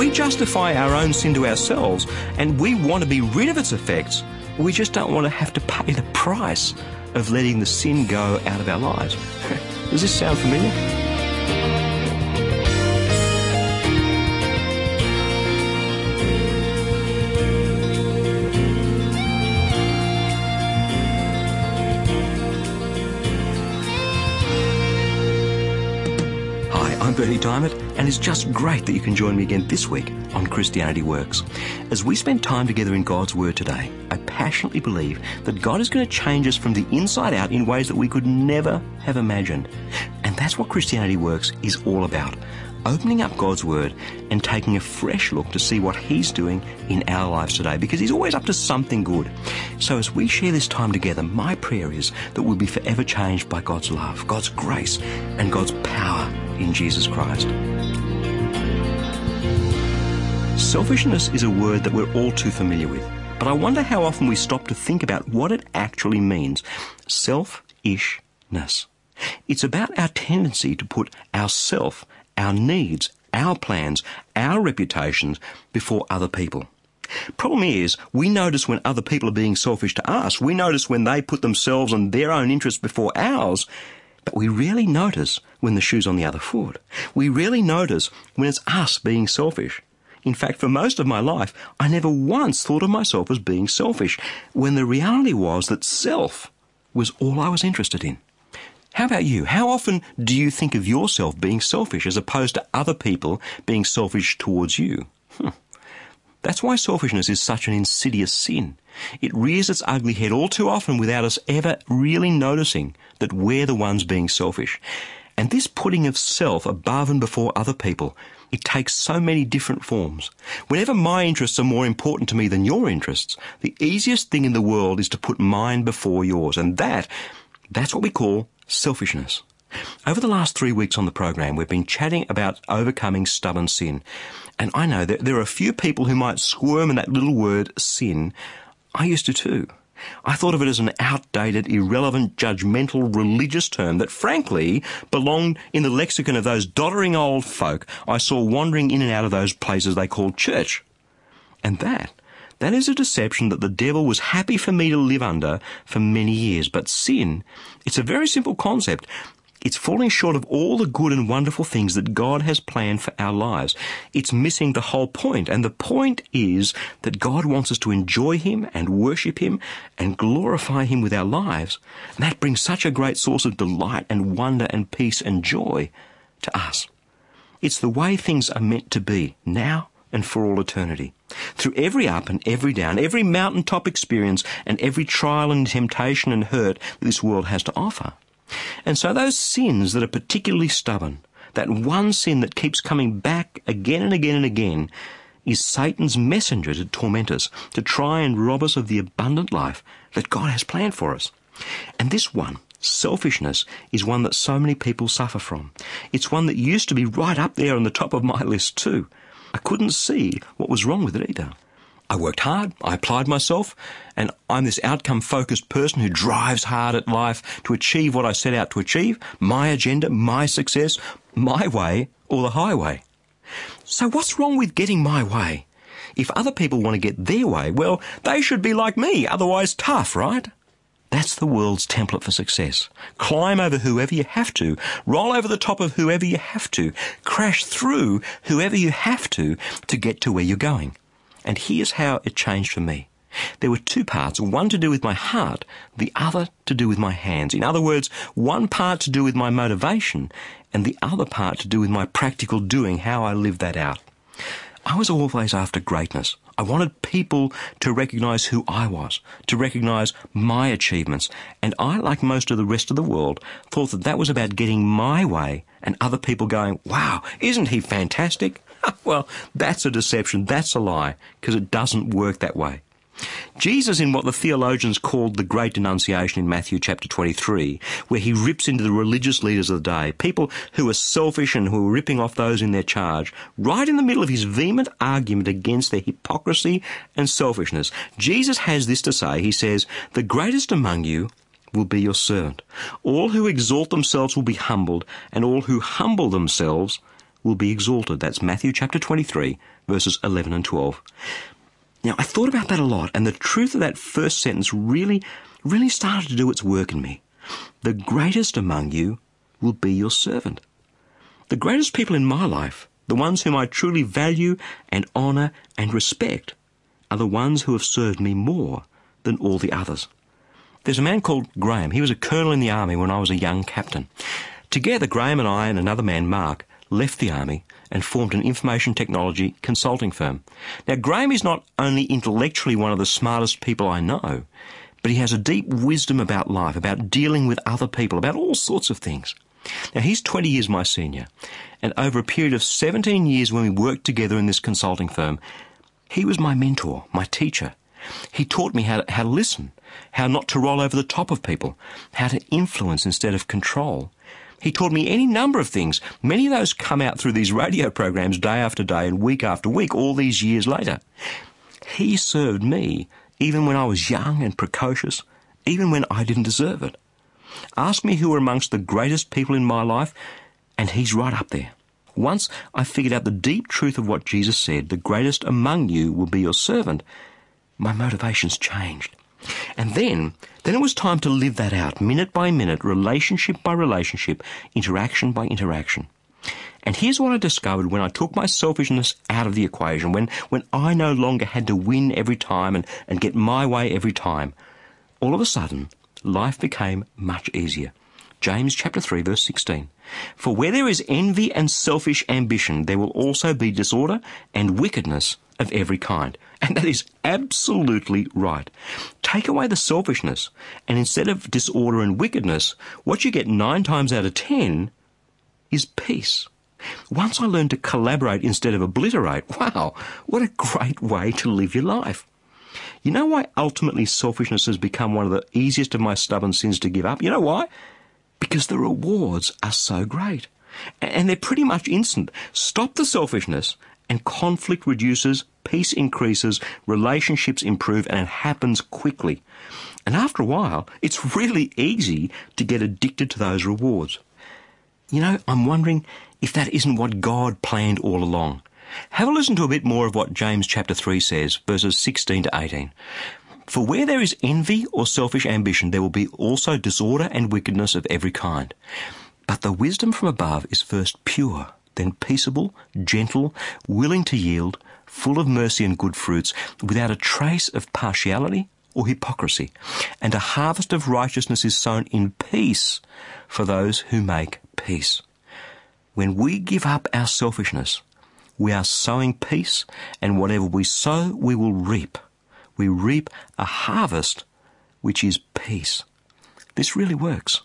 We justify our own sin to ourselves, and we want to be rid of its effects. We just don't want to have to pay the price of letting the sin go out of our lives. Does this sound familiar? I'm Bernie Diamond, and it's just great that you can join me again this week on Christianity Works. As we spend time together in God's Word today, I passionately believe that God is going to change us from the inside out in ways that we could never have imagined. And that's what Christianity Works is all about. Opening up God's Word and taking a fresh look to see what He's doing in our lives today, because He's always up to something good. So as we share this time together, my prayer is that we'll be forever changed by God's love, God's grace, and God's power in Jesus Christ. Selfishness is a word that we're all too familiar with, but I wonder how often we stop to think about what it actually means. Selfishness. It's about our tendency to put ourself, our needs, our plans, our reputations before other people. Problem is, we notice when other people are being selfish to us. We notice when they put themselves and their own interests before ours. But we rarely notice when the shoe's on the other foot. We rarely notice when it's us being selfish. In fact, for most of my life, I never once thought of myself as being selfish, when the reality was that self was all I was interested in. How about you? How often do you think of yourself being selfish as opposed to other people being selfish towards you? That's why selfishness is such an insidious sin. It rears its ugly head all too often without us ever really noticing that we're the ones being selfish. And this putting of self above and before other people, it takes so many different forms. Whenever my interests are more important to me than your interests, the easiest thing in the world is to put mine before yours. And that's what we call selfishness. Over the last 3 weeks on the program, we've been chatting about overcoming stubborn sin. And I know that there are a few people who might squirm in that little word, sin. I used to too. I thought of it as an outdated, irrelevant, judgmental, religious term that frankly belonged in the lexicon of those doddering old folk I saw wandering in and out of those places they called church. And that is a deception that the devil was happy for me to live under for many years. But sin, it's a very simple concept. It's falling short of all the good and wonderful things that God has planned for our lives. It's missing the whole point. And the point is that God wants us to enjoy Him and worship Him and glorify Him with our lives. And that brings such a great source of delight and wonder and peace and joy to us. It's the way things are meant to be now and for all eternity. Through every up and every down, every mountaintop experience and every trial and temptation and hurt that this world has to offer. And so those sins that are particularly stubborn, that one sin that keeps coming back again and again and again, is Satan's messenger to torment us, to try and rob us of the abundant life that God has planned for us. And this one, selfishness, is one that so many people suffer from. It's one that used to be right up there on the top of my list too. I couldn't see what was wrong with it either. I worked hard, I applied myself, and I'm this outcome-focused person who drives hard at life to achieve what I set out to achieve, my agenda, my success, my way or the highway. So what's wrong with getting my way? If other people want to get their way, well, they should be like me, otherwise tough, right? That's the world's template for success. Climb over whoever you have to, roll over the top of whoever you have to, crash through whoever you have to get to where you're going. And here's how it changed for me. There were two parts, one to do with my heart, the other to do with my hands. In other words, one part to do with my motivation and the other part to do with my practical doing, how I lived that out. I was always after greatness. I wanted people to recognise who I was, to recognise my achievements. And I, like most of the rest of the world, thought that that was about getting my way and other people going, wow, isn't he fantastic? Well, that's a deception, that's a lie, because it doesn't work that way. Jesus, in what the theologians called the Great Denunciation in Matthew chapter 23, where he rips into the religious leaders of the day, people who are selfish and who are ripping off those in their charge, right in the middle of his vehement argument against their hypocrisy and selfishness, Jesus has this to say. He says, "The greatest among you will be your servant. All who exalt themselves will be humbled, and all who humble themselves will be exalted. That's Matthew chapter 23, verses 11 and 12. Now, I thought about that a lot, and the truth of that first sentence really started to do its work in me. The greatest among you will be your servant. The greatest people in my life, the ones whom I truly value and honour and respect, are the ones who have served me more than all the others. There's a man called Graham. He was a colonel in the army when I was a young captain. Together, Graham and I and another man, Mark, left the army and formed an information technology consulting firm. Now, Graham is not only intellectually one of the smartest people I know, but he has a deep wisdom about life, about dealing with other people, about all sorts of things. Now, he's 20 years my senior, and over a period of 17 years when we worked together in this consulting firm, he was my mentor, my teacher. He taught me how to listen, how not to roll over the top of people, how to influence instead of control. He taught me any number of things. Many of those come out through these radio programs day after day and week after week, all these years later. He served me even when I was young and precocious, even when I didn't deserve it. Ask me who were amongst the greatest people in my life, and he's right up there. Once I figured out the deep truth of what Jesus said, the greatest among you will be your servant, my motivations changed. And then it was time to live that out, minute by minute, relationship by relationship, interaction by interaction. And here's what I discovered when I took my selfishness out of the equation, when I no longer had to win every time and get my way every time. All of a sudden, life became much easier. James chapter 3, verse 16. For where there is envy and selfish ambition, there will also be disorder and wickedness of every kind. And that is absolutely right. Take away the selfishness, and instead of disorder and wickedness, what you get 9 times out of 10 is peace. Once I learned to collaborate instead of obliterate, wow, what a great way to live your life. You know why ultimately selfishness has become one of the easiest of my stubborn sins to give up? You know why? Because the rewards are so great. And they're pretty much instant. Stop the selfishness and conflict reduces, peace increases, relationships improve, and it happens quickly. And after a while, it's really easy to get addicted to those rewards. You know, I'm wondering if that isn't what God planned all along. Have a listen to a bit more of what James chapter 3 says, verses 16 to 18. For where there is envy or selfish ambition, there will be also disorder and wickedness of every kind. But the wisdom from above is first pure, then peaceable, gentle, willing to yield, full of mercy and good fruits, without a trace of partiality or hypocrisy. And a harvest of righteousness is sown in peace for those who make peace. When we give up our selfishness, we are sowing peace, and whatever we sow, we will reap. We reap a harvest which is peace. This really works.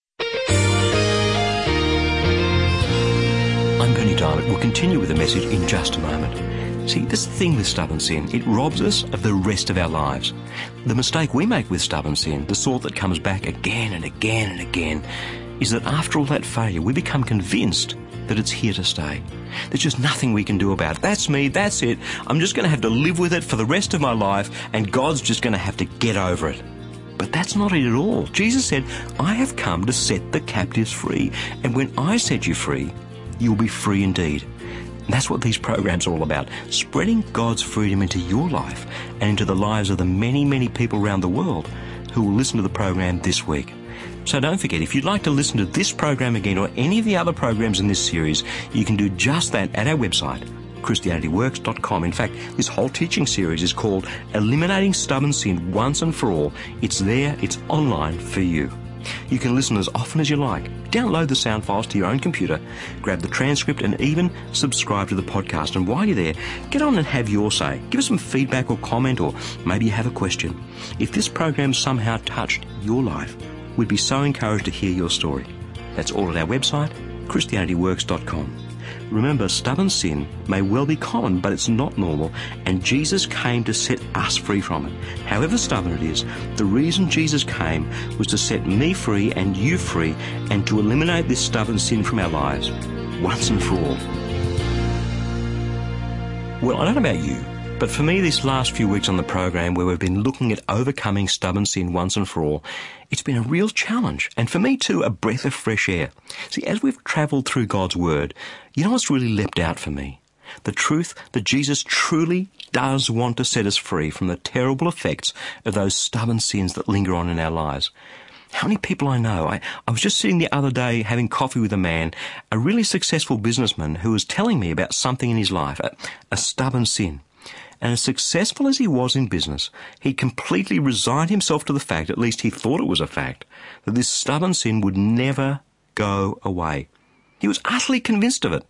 I'm Berni Dymet. We'll continue with the message in just a moment. See, this thing with stubborn sin, it robs us of the rest of our lives. The mistake we make with stubborn sin, the sort that comes back again and again and again, is that after all that failure, we become convinced that it's here to stay. There's just nothing we can do about it. That's me, that's it. I'm just going to have to live with it for the rest of my life, and God's just going to have to get over it. But that's not it at all. Jesus said, I have come to set the captives free, and when I set you free, you'll be free indeed. And that's what these programs are all about, spreading God's freedom into your life and into the lives of the many, many people around the world who will listen to the program this week. So don't forget, if you'd like to listen to this program again or any of the other programs in this series, you can do just that at our website, ChristianityWorks.com. In fact, this whole teaching series is called Eliminating Stubborn Sin Once and For All. It's there, it's online for you. You can listen as often as you like. Download the sound files to your own computer, grab the transcript, and even subscribe to the podcast. And while you're there, get on and have your say. Give us some feedback or comment, or maybe you have a question. If this program somehow touched your life, we'd be so encouraged to hear your story. That's all at our website, ChristianityWorks.com. Remember, stubborn sin may well be common, but it's not normal, and Jesus came to set us free from it. However stubborn it is, the reason Jesus came was to set me free and you free, and to eliminate this stubborn sin from our lives, once and for all. Well, I don't know about you, But for me, these last few weeks on the program, where we've been looking at overcoming stubborn sin once and for all, it's been a real challenge. And for me too, a breath of fresh air. See, as we've travelled through God's Word, you know what's really leapt out for me? The truth that Jesus truly does want to set us free from the terrible effects of those stubborn sins that linger on in our lives. How many people I know? I was just sitting the other day having coffee with a man, a really successful businessman, who was telling me about something in his life, a stubborn sin. And as successful as he was in business, he completely resigned himself to the fact, at least he thought it was a fact, that this stubborn sin would never go away. He was utterly convinced of it.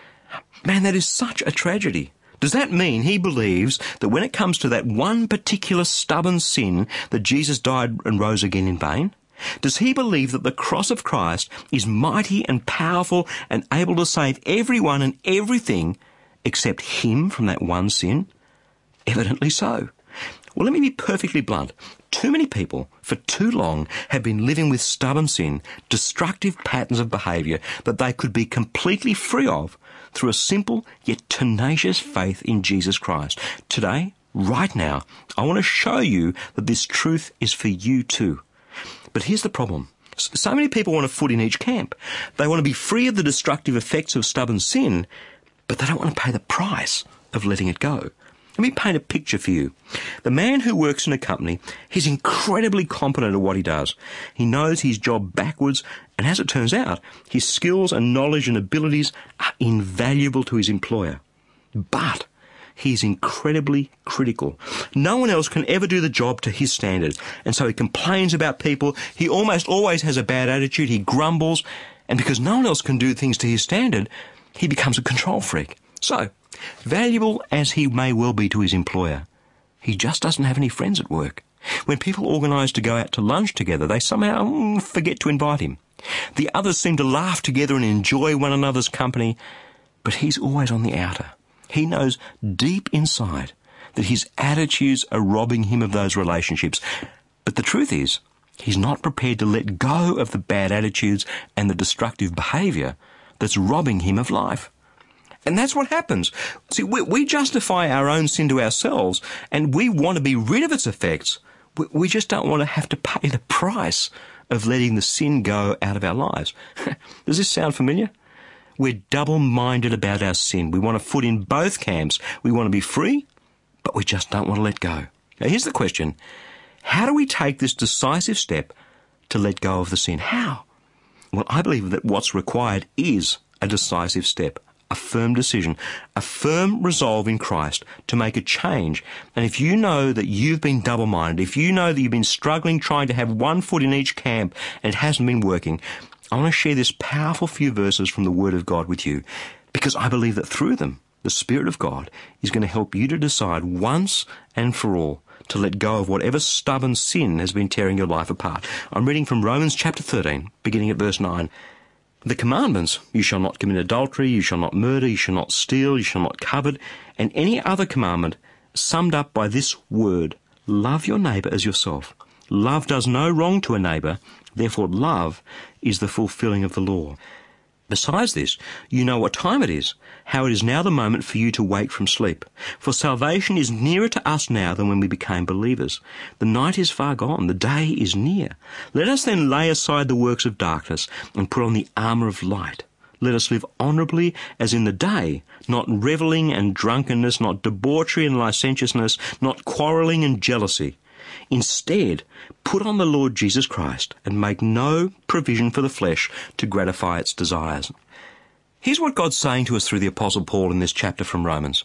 Man, that is such a tragedy. Does that mean he believes that when it comes to that one particular stubborn sin, that Jesus died and rose again in vain? Does he believe that the cross of Christ is mighty and powerful and able to save everyone and everything except him from that one sin? Evidently so. Well, let me be perfectly blunt. Too many people, for too long, have been living with stubborn sin, destructive patterns of behaviour that they could be completely free of through a simple yet tenacious faith in Jesus Christ. Today, right now, I want to show you that this truth is for you too. But here's the problem. So many people want a foot in each camp. They want to be free of the destructive effects of stubborn sin, but they don't want to pay the price of letting it go. Let me paint a picture for you. The man who works in a company, he's incredibly competent at what he does. He knows his job backwards, and as it turns out, his skills and knowledge and abilities are invaluable to his employer. But he's incredibly critical. No one else can ever do the job to his standard, and so he complains about people. He almost always has a bad attitude. He grumbles, and because no one else can do things to his standard, he becomes a control freak. So, valuable as he may well be to his employer, he just doesn't have any friends at work. When people organise to go out to lunch together, they somehow forget to invite him. The others seem to laugh together and enjoy one another's company, but he's always on the outer. He knows deep inside that his attitudes are robbing him of those relationships. But the truth is, he's not prepared to let go of the bad attitudes and the destructive behaviour that's robbing him of life. And that's what happens. See, we justify our own sin to ourselves, and we want to be rid of its effects. We just don't want to have to pay the price of letting the sin go out of our lives. Does this sound familiar? We're double-minded about our sin. We want a foot in both camps. We want to be free, but we just don't want to let go. Now, here's the question. How do we take this decisive step to let go of the sin? How? Well, I believe that what's required is a decisive step. A firm decision, a firm resolve in Christ to make a change. And if you know that you've been double-minded, if you know that you've been struggling trying to have one foot in each camp and it hasn't been working, I want to share this powerful few verses from the Word of God with you, because I believe that through them, the Spirit of God is going to help you to decide once and for all to let go of whatever stubborn sin has been tearing your life apart. I'm reading from Romans chapter 13, beginning at verse 9. The commandments, you shall not commit adultery, you shall not murder, you shall not steal, you shall not covet, and any other commandment summed up by this word, love your neighbour as yourself. Love does no wrong to a neighbour, therefore love is the fulfilling of the law. Besides this, you know what time it is, how it is now the moment for you to wake from sleep. For salvation is nearer to us now than when we became believers. The night is far gone, the day is near. Let us then lay aside the works of darkness and put on the armour of light. Let us live honourably as in the day, not revelling and drunkenness, not debauchery and licentiousness, not quarrelling and jealousy. Instead, put on the Lord Jesus Christ and make no provision for the flesh to gratify its desires. Here's what God's saying to us through the Apostle Paul in this chapter from Romans.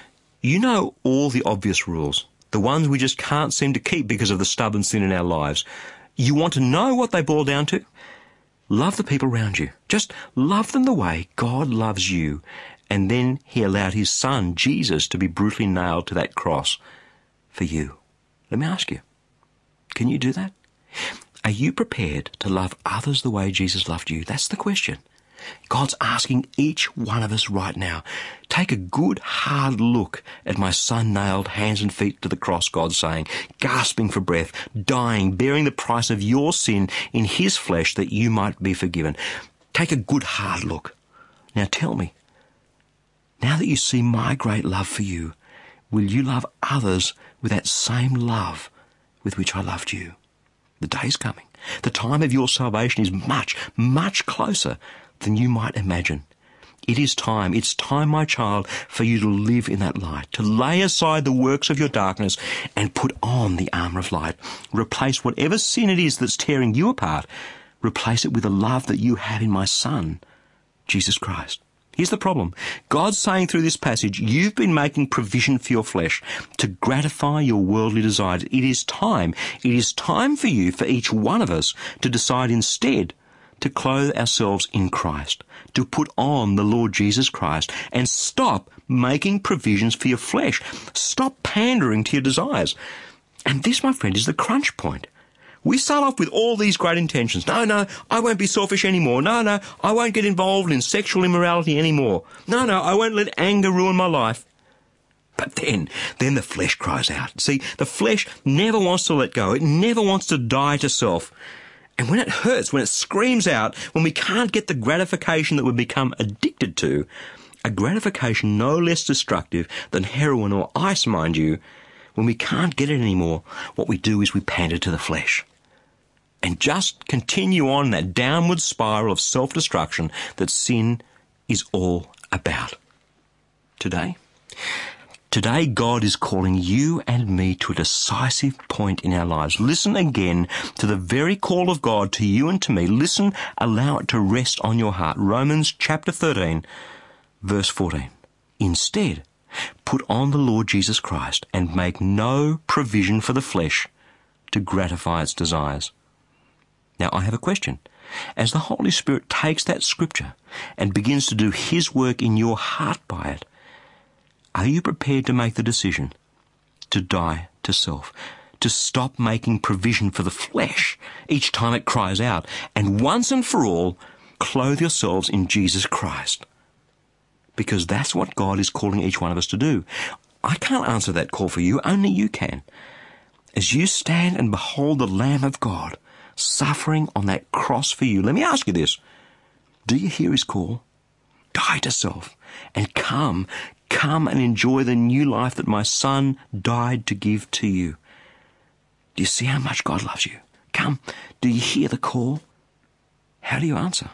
You know all the obvious rules, the ones we just can't seem to keep because of the stubborn sin in our lives. You want to know what they boil down to? Love the people around you. Just love them the way God loves you. And then he allowed his son, Jesus, to be brutally nailed to that cross for you. Let me ask you, can you do that? Are you prepared to love others the way Jesus loved you? That's the question. God's asking each one of us right now, take a good hard look at my son nailed hands and feet to the cross, God's saying, gasping for breath, dying, bearing the price of your sin in his flesh that you might be forgiven. Take a good hard look. Now tell me, now that you see my great love for you, will you love others with that same love with which I loved you? The day's coming. The time of your salvation is much, much closer than you might imagine. It is time. It's time, my child, for you to live in that light, to lay aside the works of your darkness and put on the armour of light. Replace whatever sin it is that's tearing you apart. Replace it with the love that you have in my Son, Jesus Christ. Here's the problem. God's saying through this passage, you've been making provision for your flesh to gratify your worldly desires. It is time for you, for each one of us, to decide instead to clothe ourselves in Christ, to put on the Lord Jesus Christ, and stop making provisions for your flesh. Stop pandering to your desires. And this, my friend, is the crunch point. We start off with all these great intentions. No, I won't be selfish anymore. No, I won't get involved in sexual immorality anymore. No, I won't let anger ruin my life. But then the flesh cries out. See, the flesh never wants to let go. It never wants to die to self. And when it hurts, when it screams out, when we can't get the gratification that we've become addicted to, a gratification no less destructive than heroin or ice, mind you, when we can't get it anymore, what we do is we pander to the flesh. And just continue on that downward spiral of self-destruction that sin is all about. Today, God is calling you and me to a decisive point in our lives. Listen again to the very call of God to you and to me. Listen, allow it to rest on your heart. Romans chapter 13, verse 14. Instead, put on the Lord Jesus Christ and make no provision for the flesh to gratify its desires. Now, I have a question. As the Holy Spirit takes that scripture and begins to do His work in your heart by it, are you prepared to make the decision to die to self, to stop making provision for the flesh each time it cries out, and once and for all, clothe yourselves in Jesus Christ? Because that's what God is calling each one of us to do. I can't answer that call for you, only you can. As you stand and behold the Lamb of God suffering on that cross for you, let me ask you this. Do you hear His call? Die to self and come and enjoy the new life that my Son died to give to you. Do you see how much God loves you? Come. Do you hear the call? How do you answer?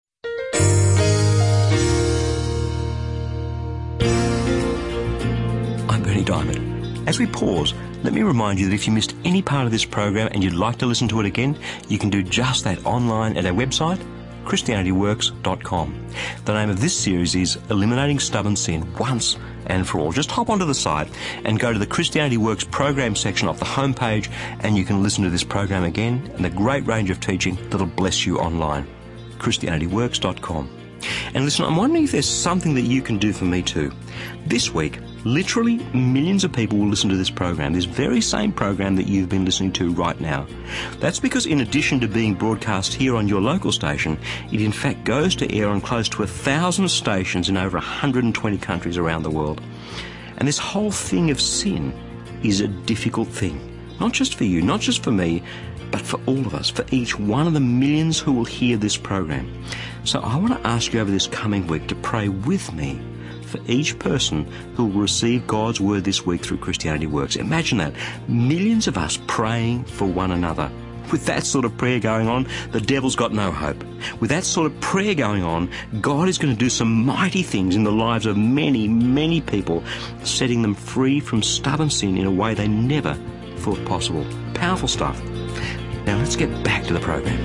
I'm Berni Dymet. As we pause, let me remind you that if you missed any part of this program and you'd like to listen to it again, you can do just that online at our website, ChristianityWorks.com. The name of this series is Eliminating Stubborn Sin Once and for All. Just hop onto the site and go to the Christianity Works program section of the homepage, and you can listen to this program again and a great range of teaching that'll bless you online. ChristianityWorks.com. And listen, I'm wondering if there's something that you can do for me too. This week, literally millions of people will listen to this program, this very same program that you've been listening to right now. That's because in addition to being broadcast here on your local station, it in fact goes to air on close to 1,000 stations in over 120 countries around the world. And this whole thing of sin is a difficult thing. Not just for you, not just for me, but for all of us, for each one of the millions who will hear this program. So I want to ask you over this coming week to pray with me for each person who will receive God's Word this week through Christianity Works. Imagine that. Millions of us praying for one another. With that sort of prayer going on, the devil's got no hope. With that sort of prayer going on, God is going to do some mighty things in the lives of many, many people, setting them free from stubborn sin in a way they never thought possible. Powerful stuff. Now let's get back to the program.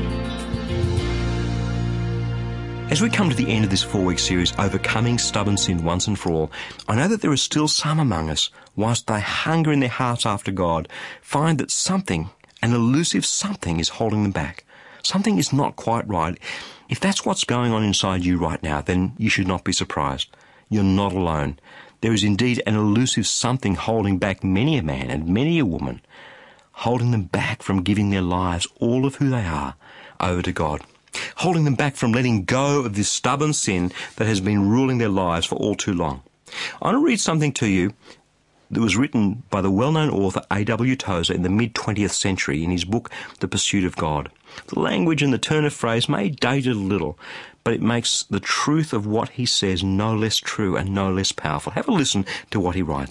As we come to the end of this 4-week series, Overcoming Stubborn Sin Once and for All, I know that there are still some among us, whilst they hunger in their hearts after God, find that something, an elusive something, is holding them back. Something is not quite right. If that's what's going on inside you right now, then you should not be surprised. You're not alone. There is indeed an elusive something holding back many a man and many a woman, holding them back from giving their lives, all of who they are, over to God. Holding them back from letting go of this stubborn sin that has been ruling their lives for all too long. I want to read something to you that was written by the well-known author A.W. Tozer in the mid-20th century in his book, The Pursuit of God. The language and the turn of phrase may date it a little, but it makes the truth of what he says no less true and no less powerful. Have a listen to what he writes.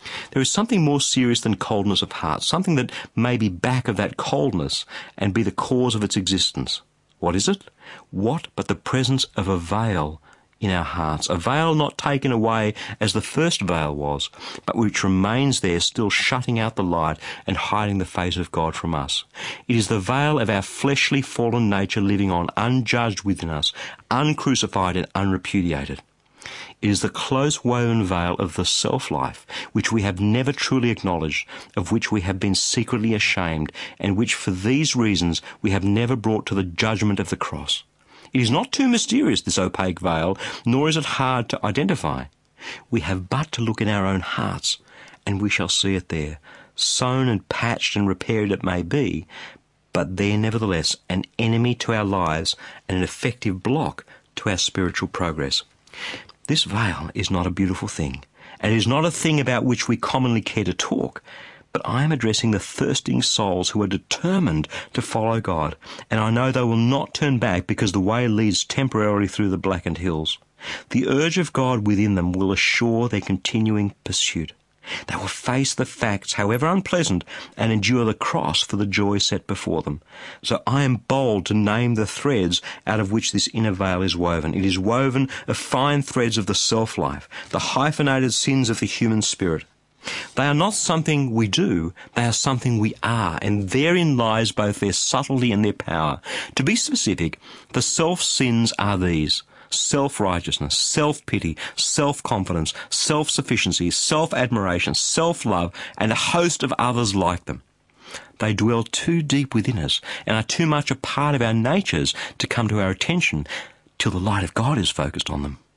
There is something more serious than coldness of heart, something that may be back of that coldness and be the cause of its existence. What is it? What but the presence of a veil in our hearts, a veil not taken away as the first veil was, but which remains there still shutting out the light and hiding the face of God from us. It is the veil of our fleshly fallen nature living on unjudged within us, uncrucified and unrepudiated. It is the close-woven veil of the self-life, which we have never truly acknowledged, of which we have been secretly ashamed, and which for these reasons we have never brought to the judgment of the cross. It is not too mysterious, this opaque veil, nor is it hard to identify. We have but to look in our own hearts, and we shall see it there, sewn and patched and repaired it may be, but there nevertheless an enemy to our lives and an effective block to our spiritual progress. This veil is not a beautiful thing, and it is not a thing about which we commonly care to talk, but I am addressing the thirsting souls who are determined to follow God, and I know they will not turn back because the way leads temporarily through the blackened hills. The urge of God within them will assure their continuing pursuit. They will face the facts, however unpleasant, and endure the cross for the joy set before them. So I am bold to name the threads out of which this inner veil is woven. It is woven of fine threads of the self-life, the hyphenated sins of the human spirit. They are not something we do, they are something we are, and therein lies both their subtlety and their power. To be specific, the self-sins are these: self-righteousness, self-pity, self-confidence, self-sufficiency, self-admiration, self-love, and a host of others like them. They dwell too deep within us and are too much a part of our natures to come to our attention till the light of God is focused on them.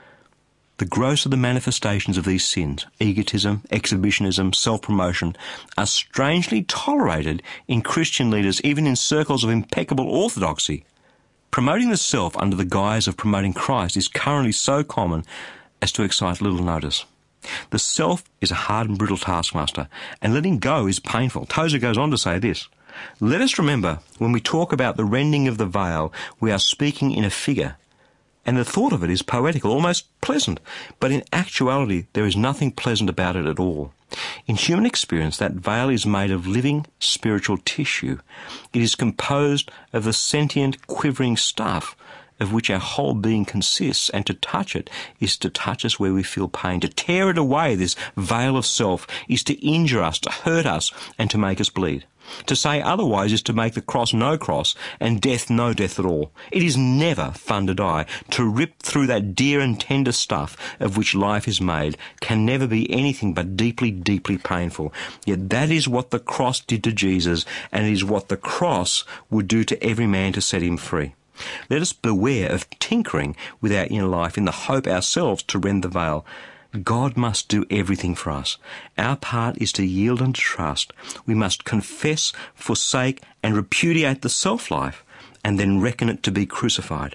The grosser the manifestations of these sins, egotism, exhibitionism, self-promotion, are strangely tolerated in Christian leaders, even in circles of impeccable orthodoxy. Promoting the self under the guise of promoting Christ is currently so common as to excite little notice. The self is a hard and brittle taskmaster, and letting go is painful. Tozer goes on to say this: let us remember, when we talk about the rending of the veil, we are speaking in a figure, and the thought of it is poetical, almost pleasant, but in actuality there is nothing pleasant about it at all. In human experience, that veil is made of living spiritual tissue. It is composed of the sentient, quivering stuff of which our whole being consists, and to touch it is to touch us where we feel pain. To tear it away, this veil of self, is to injure us, to hurt us, and to make us bleed. To say otherwise is to make the cross no cross and death no death at all. It is never fun to die. To rip through that dear and tender stuff of which life is made can never be anything but deeply, deeply painful. Yet that is what the cross did to Jesus, and it is what the cross would do to every man to set him free. Let us beware of tinkering with our inner life in the hope ourselves to rend the veil. God must do everything for us. Our part is to yield and to trust. We must confess, forsake, and repudiate the self-life, and then reckon it to be crucified.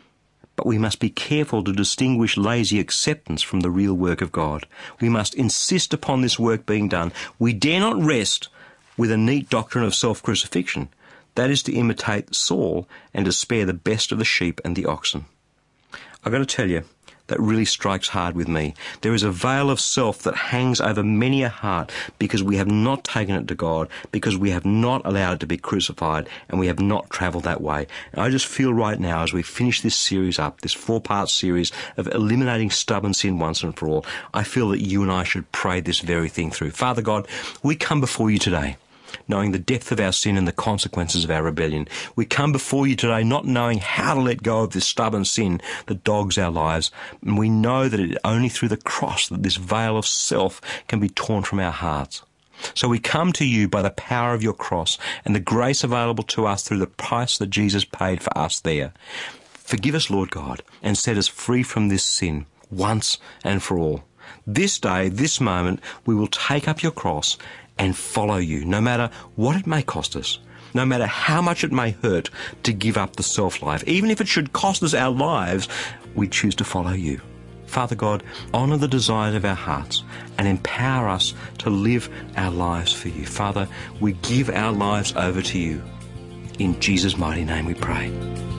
But we must be careful to distinguish lazy acceptance from the real work of God. We must insist upon this work being done. We dare not rest with a neat doctrine of self-crucifixion. That is to imitate Saul and to spare the best of the sheep and the oxen. I've got to tell you, that really strikes hard with me. There is a veil of self that hangs over many a heart because we have not taken it to God, because we have not allowed it to be crucified, and we have not travelled that way. And I just feel right now, as we finish this series up, this 4-part series of eliminating stubborn sin once and for all, I feel that you and I should pray this very thing through. Father God, we come before you today, knowing the depth of our sin and the consequences of our rebellion. We come before you today not knowing how to let go of this stubborn sin that dogs our lives. And we know that it is only through the cross that this veil of self can be torn from our hearts. So we come to you by the power of your cross and the grace available to us through the price that Jesus paid for us there. Forgive us, Lord God, and set us free from this sin once and for all. This day, this moment, we will take up your cross and follow you, no matter what it may cost us, no matter how much it may hurt to give up the self-life. Even if it should cost us our lives, we choose to follow you. Father God, honour the desires of our hearts and empower us to live our lives for you. Father, we give our lives over to you. In Jesus' mighty name we pray.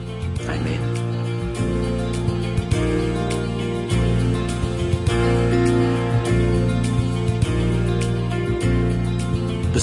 Amen.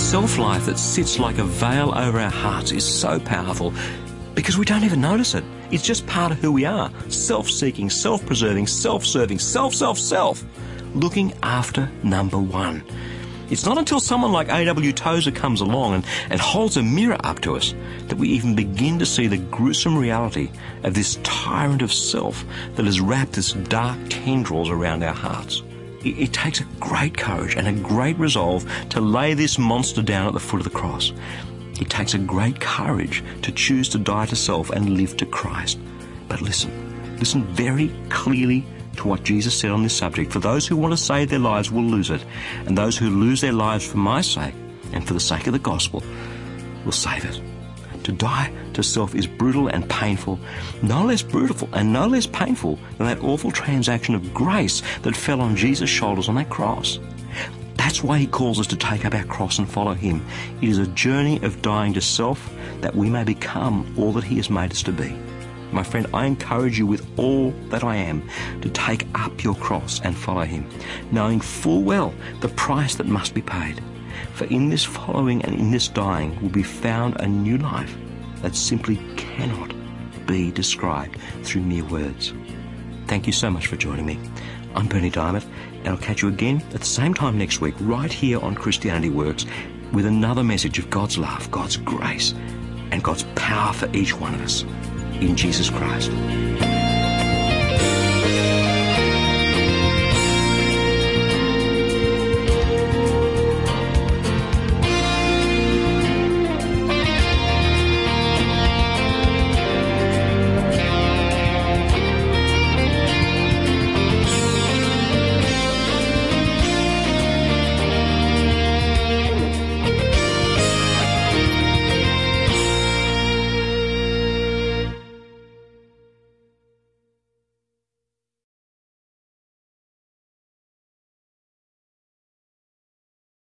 self-life that sits like a veil over our hearts is so powerful because we don't even notice it. It's just part of who we are. Self-seeking, self-preserving, self-serving, self. Looking after number one. It's not until someone like A.W. Tozer comes along and holds a mirror up to us that we even begin to see the gruesome reality of this tyrant of self that has wrapped its dark tendrils around our hearts. It takes a great courage and a great resolve to lay this monster down at the foot of the cross. It takes a great courage to choose to die to self and live to Christ. But listen very clearly to what Jesus said on this subject. For those who want to save their lives will lose it, and those who lose their lives for my sake and for the sake of the gospel will save it. To die to self is brutal and painful, no less brutal and no less painful than that awful transaction of grace that fell on Jesus' shoulders on that cross. That's why he calls us to take up our cross and follow him. It is a journey of dying to self that we may become all that he has made us to be. My friend, I encourage you with all that I am to take up your cross and follow him, knowing full well the price that must be paid. For in this following and in this dying will be found a new life that simply cannot be described through mere words. Thank you so much for joining me. I'm Berni Dymet, and I'll catch you again at the same time next week, right here on Christianity Works, with another message of God's love, God's grace, and God's power for each one of us in Jesus Christ.